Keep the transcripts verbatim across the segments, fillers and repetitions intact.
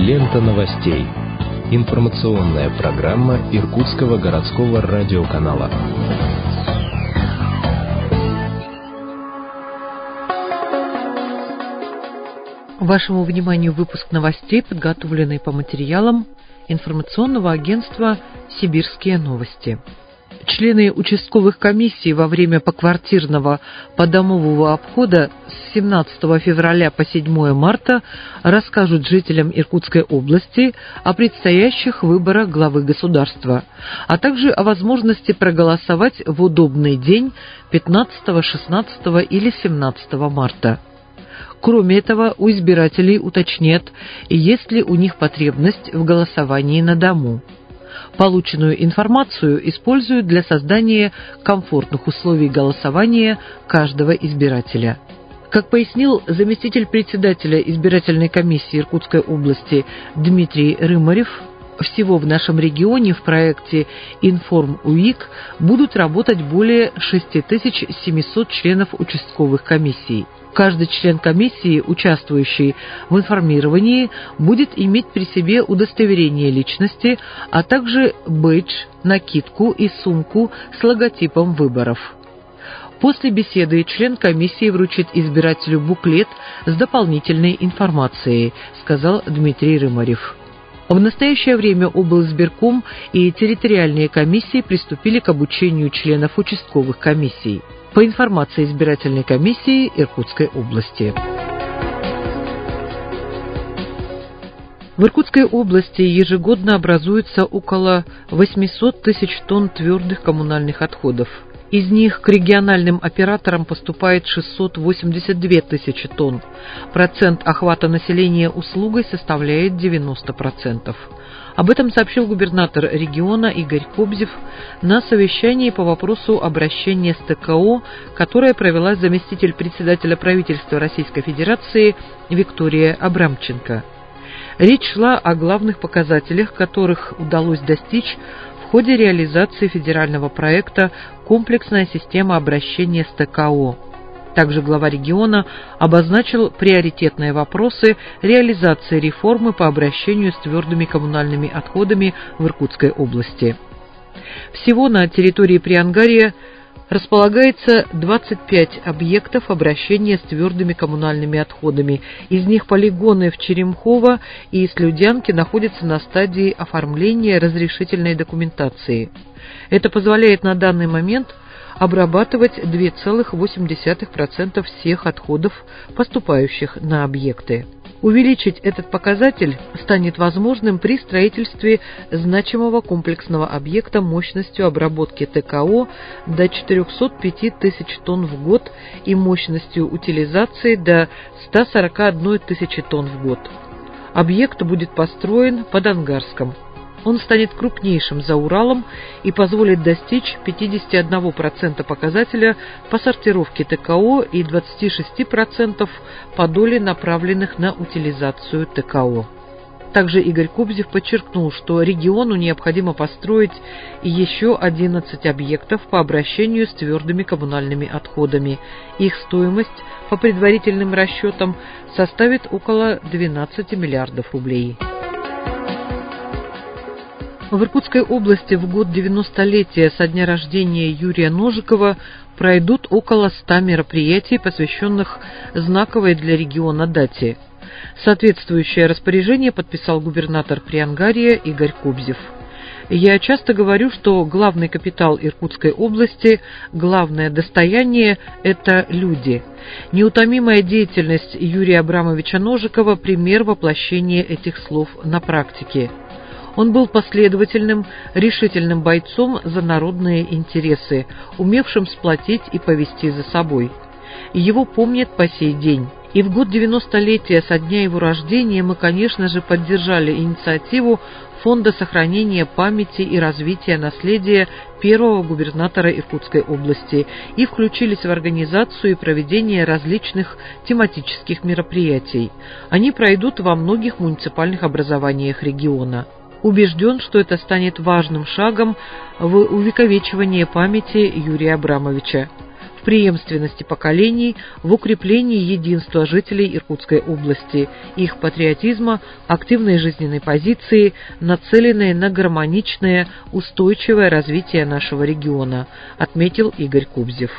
Лента новостей. Информационная программа Иркутского городского радиоканала. Вашему вниманию выпуск новостей, подготовленный по материалам информационного агентства «Сибирские новости». Члены участковых комиссий во время поквартирного подомового обхода с семнадцатого февраля по седьмое марта расскажут жителям Иркутской области о предстоящих выборах главы государства, а также о возможности проголосовать в удобный день пятнадцатого, шестнадцатого или семнадцатого марта. Кроме этого, у избирателей уточнят, есть ли у них потребность в голосовании на дому. Полученную информацию используют для создания комфортных условий голосования каждого избирателя. Как пояснил заместитель председателя избирательной комиссии Иркутской области Дмитрий Рымарев, всего в нашем регионе в проекте «Информ-УИК» будут работать более шесть тысяч семьсот членов участковых комиссий. Каждый член комиссии, участвующий в информировании, будет иметь при себе удостоверение личности, а также бейдж, накидку и сумку с логотипом выборов. После беседы член комиссии вручит избирателю буклет с дополнительной информацией, сказал Дмитрий Рымарев. В настоящее время облсбирком и территориальные комиссии приступили к обучению членов участковых комиссий. По информации избирательной комиссии Иркутской области. В Иркутской области ежегодно образуется около восемьсот тысяч тонн твердых коммунальных отходов. Из них к региональным операторам поступает шестьсот восемьдесят две тысячи тонн. Процент охвата населения услугой составляет девяносто процентов. Об этом сообщил губернатор региона Игорь Кобзев на совещании по вопросу обращения с ТКО, которое провела заместитель председателя правительства Российской Федерации Виктория Абрамченко. Речь шла о главных показателях, которых удалось достичь в ходе реализации федерального проекта «Комплексная система обращения с ТКО». Также глава региона обозначил приоритетные вопросы реализации реформы по обращению с твердыми коммунальными отходами в Иркутской области. Всего на территории Приангария располагается двадцать пять объектов обращения с твердыми коммунальными отходами. Из них полигоны в Черемхово и Слюдянке находятся на стадии оформления разрешительной документации. Это позволяет на данный момент обрабатывать два целых восемь десятых процента всех отходов, поступающих на объекты. Увеличить этот показатель станет возможным при строительстве значимого комплексного объекта мощностью обработки ТКО до четырехсот пяти тысяч тонн в год и мощностью утилизации до ста сорока одной тысячи тонн в год. Объект будет построен под Ангарском. Он станет крупнейшим за Уралом и позволит достичь пятидесяти одного процента показателя по сортировке ТКО и двадцати шести процентов по доле направленных на утилизацию ТКО. Также Игорь Кобзев подчеркнул, что региону необходимо построить еще одиннадцать объектов по обращению с твердыми коммунальными отходами. Их стоимость, по предварительным расчетам, составит около двенадцати миллиардов рублей. В Иркутской области в год девяностолетия со дня рождения Юрия Ножикова пройдут около ста мероприятий, посвященных знаковой для региона дате. Соответствующее распоряжение подписал губернатор Приангария Игорь Кобзев. Я часто говорю, что главный капитал Иркутской области, главное достояние – это люди. Неутомимая деятельность Юрия Абрамовича Ножикова – пример воплощения этих слов на практике. Он был последовательным, решительным бойцом за народные интересы, умевшим сплотить и повести за собой. Его помнят по сей день. И в год девяностолетия со дня его рождения мы, конечно же, поддержали инициативу Фонда сохранения памяти и развития наследия первого губернатора Иркутской области и включились в организацию и проведение различных тематических мероприятий. Они пройдут во многих муниципальных образованиях региона. Убежден, что это станет важным шагом в увековечивании памяти Юрия Абрамовича. в преемственности поколений, в укреплении единства жителей Иркутской области, их патриотизма, активной жизненной позиции, нацеленной на гармоничное, устойчивое развитие нашего региона, отметил Игорь Кобзев.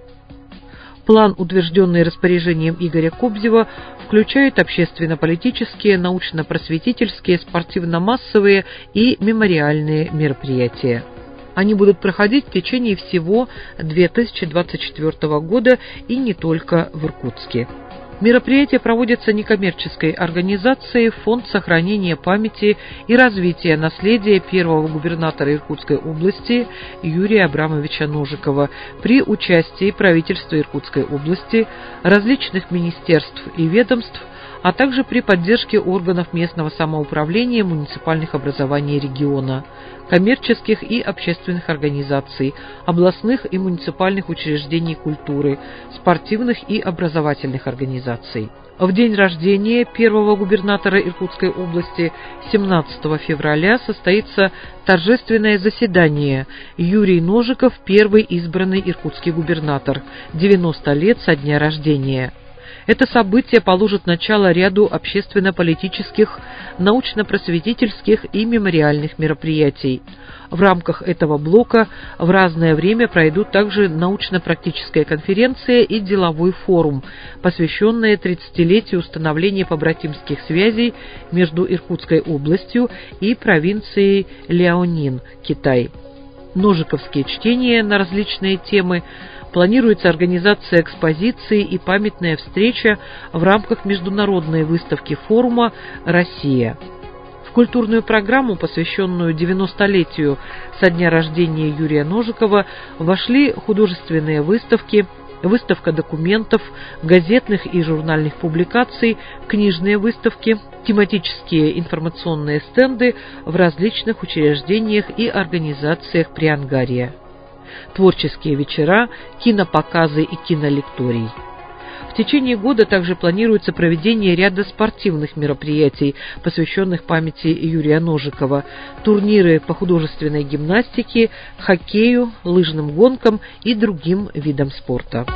План, утвержденный распоряжением Игоря Кобзева, включает общественно-политические, научно-просветительские, спортивно-массовые и мемориальные мероприятия. Они будут проходить в течение всего две тысячи двадцать четвёртого года и не только в Иркутске. Мероприятие проводится некоммерческой организацией «Фонд сохранения памяти и развития наследия первого губернатора Иркутской области Юрия Абрамовича Ножикова» при участии правительства Иркутской области, различных министерств и ведомств, а также при поддержке органов местного самоуправления муниципальных образований региона, коммерческих и общественных организаций, областных и муниципальных учреждений культуры, спортивных и образовательных организаций. В день рождения первого губернатора Иркутской области, семнадцатого февраля, состоится торжественное заседание. Юрий Ножиков – первый избранный иркутский губернатор, девяносто лет со дня рождения. Это событие положит начало ряду общественно-политических, научно-просветительских и мемориальных мероприятий. В рамках этого блока в разное время пройдут также научно-практическая конференция и деловой форум, посвященные тридцатилетию установления побратимских связей между Иркутской областью и провинцией Лиаонин, Китай. Ножиковские чтения на различные темы. Планируется организация экспозиции и памятная встреча в рамках международной выставки форума «Россия». В культурную программу, посвященную девяностолетию со дня рождения Юрия Ножикова, вошли художественные выставки, выставка документов, газетных и журнальных публикаций, книжные выставки, тематические информационные стенды в различных учреждениях и организациях Приангария, творческие вечера, кинопоказы и кинолекторий. В течение года также планируется проведение ряда спортивных мероприятий, посвященных памяти Юрия Ножикова, турниры по художественной гимнастике, хоккею, лыжным гонкам и другим видам спорта.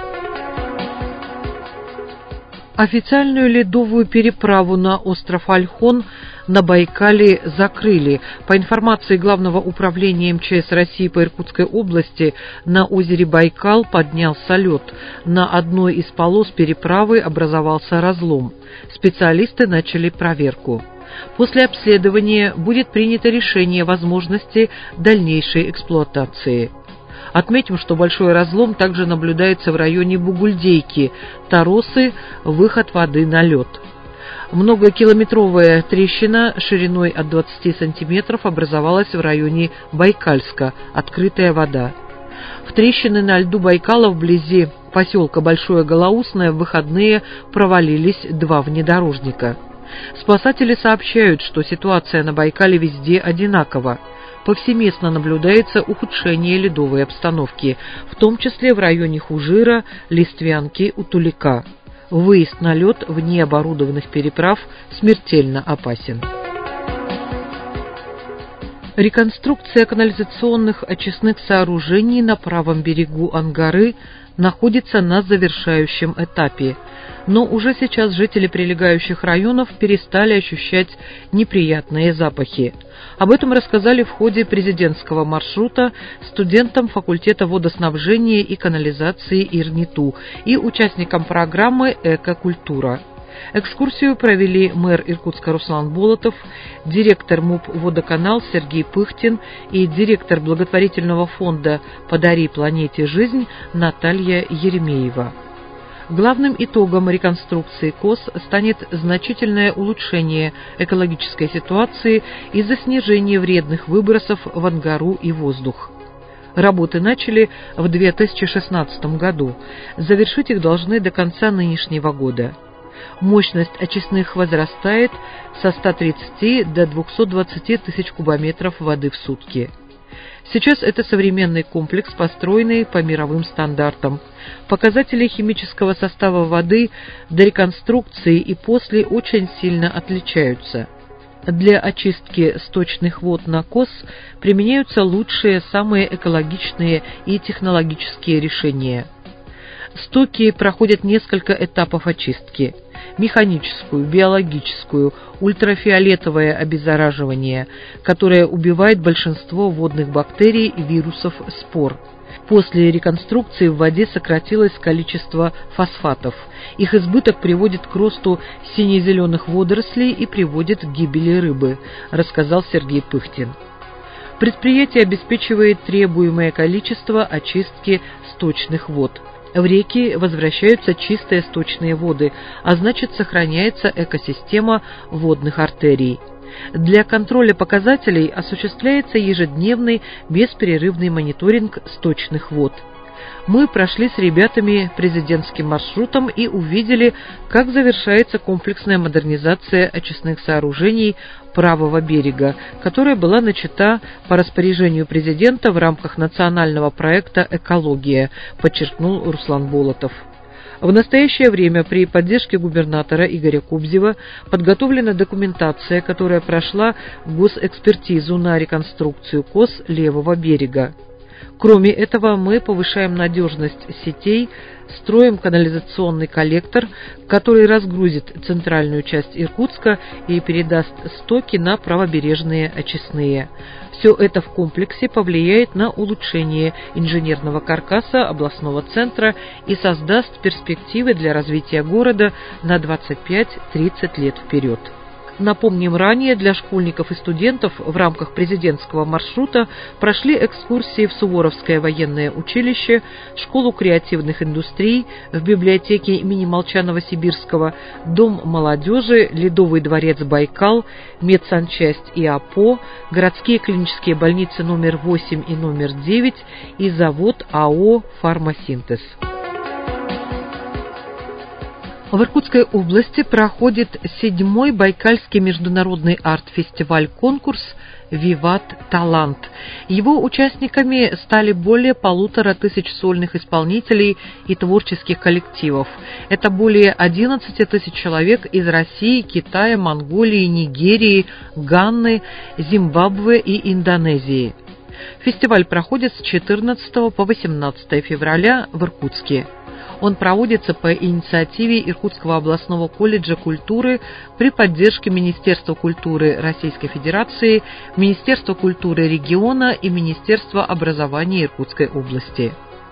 Официальную ледовую переправу на остров Ольхон на Байкале закрыли. По информации Главного управления эм че эс России по Иркутской области, на озере Байкал поднялся лед. На одной из полос переправы образовался разлом. Специалисты начали проверку. После обследования будет принято решение о возможности дальнейшей эксплуатации. Отметим, что большой разлом также наблюдается в районе Бугульдейки, Таросы, выход воды на лед. Многокилометровая трещина шириной от двадцати сантиметров образовалась в районе Байкальска, открытая вода. В трещины на льду Байкала вблизи поселка Большое Голоусное в выходные провалились два внедорожника. Спасатели сообщают, что ситуация на Байкале везде одинакова. Повсеместно наблюдается ухудшение ледовой обстановки, в том числе в районе Хужира, Листвянки, Утулика. Выезд на лед вне оборудованных переправ смертельно опасен. Реконструкция канализационных очистных сооружений на правом берегу Ангары находится на завершающем этапе, но уже сейчас жители прилегающих районов перестали ощущать неприятные запахи. Об этом рассказали в ходе президентского маршрута студентам факультета водоснабжения и канализации ИРНИТУ и участникам программы «Эко-культура». Экскурсию провели мэр Иркутска Руслан Болотов, директор МУП «Водоканал» Сергей Пыхтин и директор благотворительного фонда «Подари планете жизнь» Наталья Еремеева. Главным итогом реконструкции КОС станет значительное улучшение экологической ситуации из-за снижения вредных выбросов в Ангару и воздух. Работы начали в две тысячи шестнадцатом году. Завершить их должны до конца нынешнего года. Мощность очистных возрастает со ста тридцати до двухсот двадцати тысяч кубометров воды в сутки. Сейчас это современный комплекс, построенный по мировым стандартам. Показатели химического состава воды до реконструкции и после очень сильно отличаются. Для очистки сточных вод на КОС применяются лучшие, самые экологичные и технологические решения. Стоки проходят несколько этапов очистки: механическую, биологическую, ультрафиолетовое обеззараживание, которое убивает большинство водных бактерий, вирусов, спор. После реконструкции в воде сократилось количество фосфатов. Их избыток приводит к росту сине-зеленых водорослей и приводит к гибели рыбы, рассказал Сергей Пыхтин. Предприятие обеспечивает требуемое количество очистки сточных вод. В реки возвращаются чистые сточные воды, а значит, сохраняется экосистема водных артерий. Для контроля показателей осуществляется ежедневный беспрерывный мониторинг сточных вод. Мы прошли с ребятами президентским маршрутом и увидели, как завершается комплексная модернизация очистных сооружений правого берега, которая была начата по распоряжению президента в рамках национального проекта «Экология», подчеркнул Руслан Болотов. В настоящее время при поддержке губернатора Игоря Кобзева подготовлена документация, которая прошла госэкспертизу на реконструкцию кос левого берега. Кроме этого, мы повышаем надежность сетей, строим канализационный коллектор, который разгрузит центральную часть Иркутска и передаст стоки на правобережные очистные. Все это в комплексе повлияет на улучшение инженерного каркаса областного центра и создаст перспективы для развития города на двадцать пять-тридцать лет вперед. Напомним, ранее для школьников и студентов в рамках президентского маршрута прошли экскурсии в Суворовское военное училище, Школу креативных индустрий, в библиотеке имени Молчанова-Сибирского, Дом молодежи, Ледовый дворец «Байкал», медсанчасть ИАПО, городские клинические больницы номер восемь и номер девять и завод АО «Фармасинтез». В Иркутской области проходит седьмой Байкальский международный арт-фестиваль-конкурс «Виват Талант». Его участниками стали более полутора тысяч сольных исполнителей и творческих коллективов. Это более одиннадцати тысяч человек из России, Китая, Монголии, Нигерии, Ганны, Зимбабве и Индонезии. Фестиваль проходит с четырнадцатого по восемнадцатое февраля в Иркутске. Он проводится по инициативе Иркутского областного колледжа культуры при поддержке Министерства культуры Российской Федерации, Министерства культуры региона и Министерства образования Иркутской области.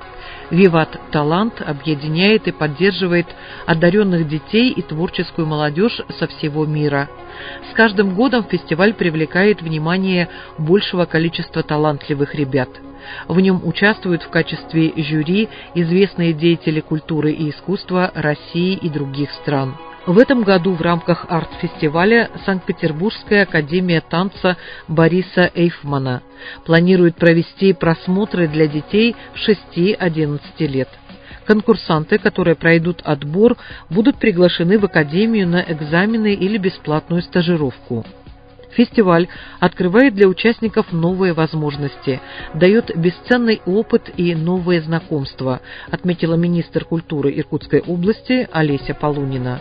«Виват Талант» объединяет и поддерживает одаренных детей и творческую молодежь со всего мира. С каждым годом фестиваль привлекает внимание большего количества талантливых ребят. В нем участвуют в качестве жюри известные деятели культуры и искусства России и других стран. В этом году в рамках арт-фестиваля Санкт-Петербургская академия танца Бориса Эйфмана планирует провести просмотры для детей шести-одиннадцати лет. Конкурсанты, которые пройдут отбор, будут приглашены в академию на экзамены или бесплатную стажировку. Фестиваль открывает для участников новые возможности, дает бесценный опыт и новые знакомства, отметила министр культуры Иркутской области Олеся Полунина.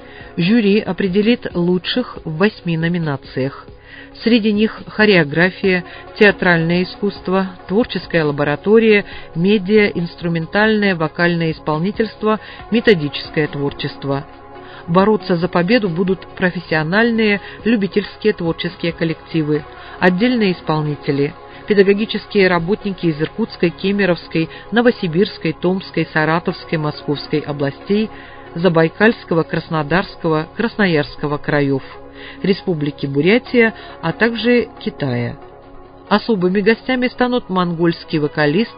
Жюри определит лучших в восьми номинациях. Среди них хореография, театральное искусство, творческая лаборатория, медиа, инструментальное, вокальное исполнительство, методическое творчество. Бороться за победу будут профессиональные, любительские творческие коллективы, отдельные исполнители, педагогические работники из Иркутской, Кемеровской, Новосибирской, Томской, Саратовской, Московской областей, Забайкальского, Краснодарского, Красноярского краев, Республики Бурятия, а также Китая. Особыми гостями станут монгольский вокалист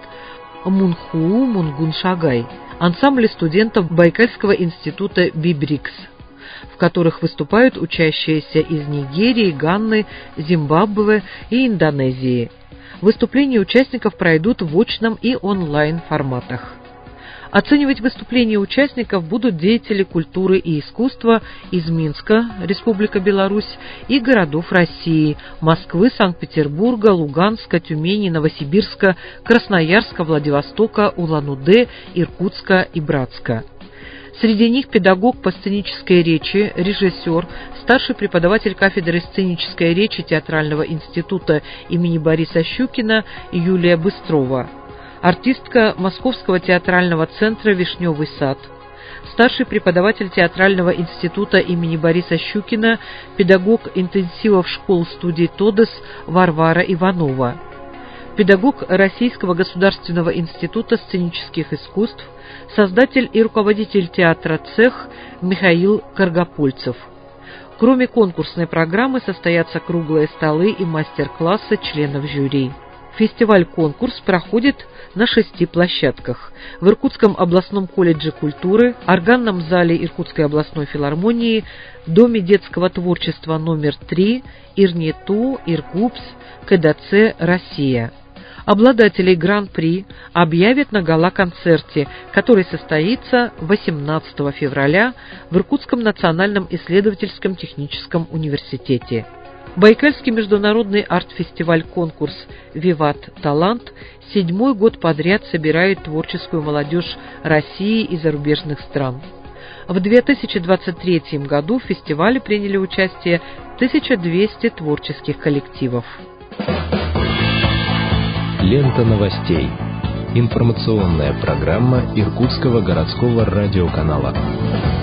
Мунхуу Мунгун-Шагай, ансамбли студентов Байкальского института Бибрикс, в которых выступают учащиеся из Нигерии, Ганны, Зимбабве и Индонезии. Выступления участников пройдут в очном и онлайн форматах. Оценивать выступления участников будут деятели культуры и искусства из Минска, Республика Беларусь, и городов России – Москвы, Санкт-Петербурга, Луганска, Тюмени, Новосибирска, Красноярска, Владивостока, Улан-Удэ, Иркутска и Братска. Среди них педагог по сценической речи, режиссер, старший преподаватель кафедры сценической речи Театрального института имени Бориса Щукина Юлия Быстрова. артистка Московского театрального центра «Вишневый сад», старший преподаватель Театрального института имени Бориса Щукина, педагог интенсивов школ-студий «Тодес» Варвара Иванова, педагог Российского государственного института сценических искусств, создатель и руководитель театра «Цех» Михаил Каргопольцев. Кроме конкурсной программы состоятся круглые столы и мастер-классы членов жюри. Фестиваль-конкурс проходит на шести площадках: в Иркутском областном колледже культуры, органном зале Иркутской областной филармонии, Доме детского творчества номер три, Ирнету, Иркупс, КДЦ «Россия». Обладателей гран-при объявят на гала-концерте, который состоится восемнадцатого февраля в Иркутском национальном исследовательском техническом университете. Байкальский международный арт-фестиваль-конкурс «Виват Талант» седьмой год подряд собирает творческую молодежь России и зарубежных стран. В две тысячи двадцать третьем году в фестивале приняли участие тысяча двести творческих коллективов. Лента новостей. Информационная программа Иркутского городского радиоканала.